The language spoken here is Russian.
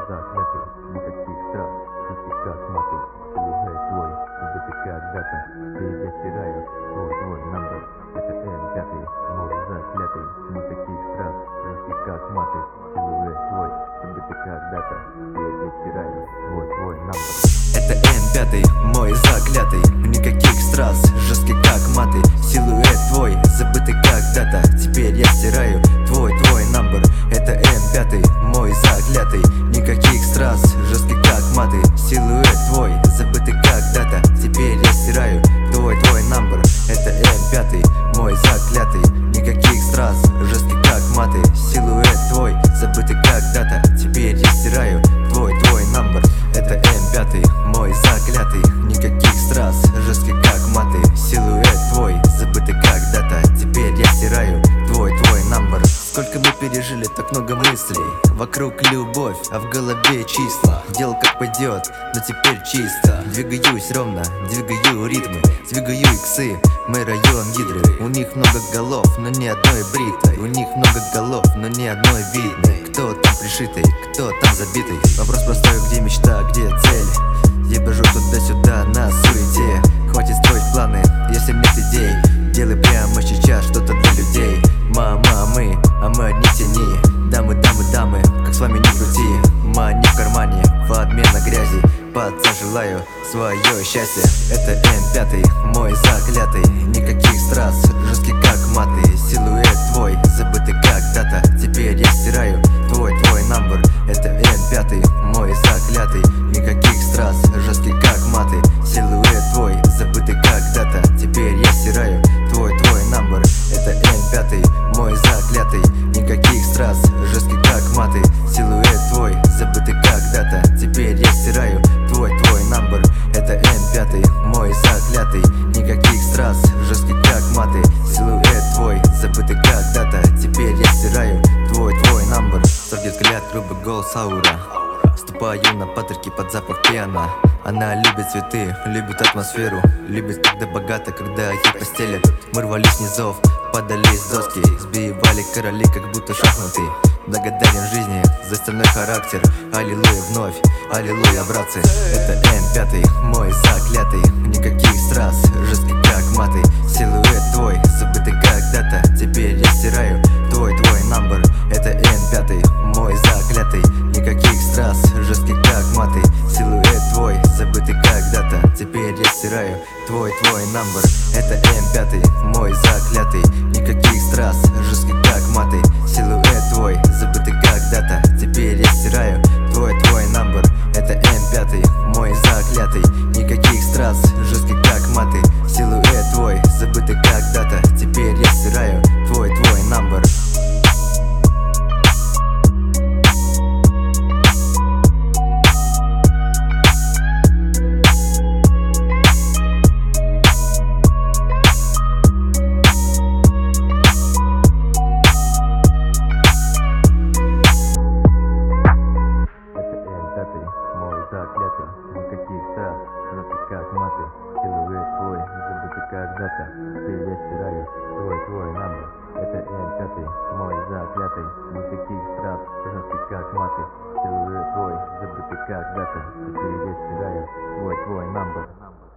заклятый, никаких страх, жесткий как маты, силуэт твой, забытый когда-то, теперь я стираю твой номер, это М5, мой заклятый, никаких страх, жесткий как маты, силуэт твой, забытый когда-то, теперь я стираю твой номер. Это М5, мой заклятый, никаких страз, жесткий как маты, силуэт твой, забытый когда-то, теперь я стираю твой номер. Это М5, мой заклятый, никаких страз, жесткий как маты, силуэт твой, забытый когда-то, теперь я стираю твой номер. Это М5, мой заклятый, никаких страз, жесткий как маты, силуэт твой, забытый когда-то, теперь я стираю твой номер. Это М5, мой заклятый, никаких страз, жесткий как маты, силуэт твой, забытый когда-то, теперь я стираю твой номер. Сколько мы пережили, так много мыслей, вокруг любовь, а в голове числа. Делал как пойдет, но теперь чисто. Двигаюсь ровно, двигаю ритмы, двигаю иксы, мой район гидры. У них много голов, но ни одной бритой. У них много голов, но ни одной видной. Кто там пришитый, кто там забитый? Вопрос простой, где мечта, где цель? Я бежу туда-сюда на суете. Хватит строить планы, если нет идей. Делай прямо сейчас что-то для людей. Мы одни в тени. Дамы, как с вами не крути. Мани в кармане, подмена грязи. Паца, желаю свое счастье. Это М5, мой заклятый, никаких страз, жесткий как маты, силуэт твой, забытый когда-то, теперь я стираю твой номер. Это М5, мой заклятый, никаких страз, жесткий как маты, силуэт твой, забытый когда-то, теперь я стираю твой номер. Это М5, мой заклятый, никаких страз, жесткий как маты, силуэт твой, забытый когда-то, теперь я стираю твой номер. Это М5, мой заклятый, никаких страз, жесткий как маты, силуэт твой, забытый когда-то, теперь я стираю твой номер. Сордит взгляд, грубый голос, аура. Ступаю на патрики под запах пьяна. Она любит цветы, любит атмосферу, любит, когда богато, когда ей постелят. Мы рвались с низов, падали с доски, сбивали короли, как будто шахматы. Благодарен жизни за стальной характер. Аллилуйя вновь, аллилуйя, братцы. Это М5, мой заклятый, никаких страз, жесткий как маты, силуэт твой, забытый когда-то, теперь я стираю твой номер. Это М5, мой заклятый, никаких страз, жесткий как маты, силуэт твой, забытый когда-то, теперь я стираю твой номер. Это М5, мой заклятый, никаких страз, жесткий как маты, силуэт твой, забытый когда-то, теперь я стираю твой номер. Это М5, мой заклятый, никаких страз, жесткий как маты, силуэт твой, забытый когда-то, теперь я стираю твой номер. Заклятый, никаких страх, жесткий как маты, силуэт твой, забытый когда-то, теперь я стираю твой номер. Это М5, мой заклятый, никаких страх, жесткий как маты, силуэт твой, забытый когда-то, теперь я стираю твой номер.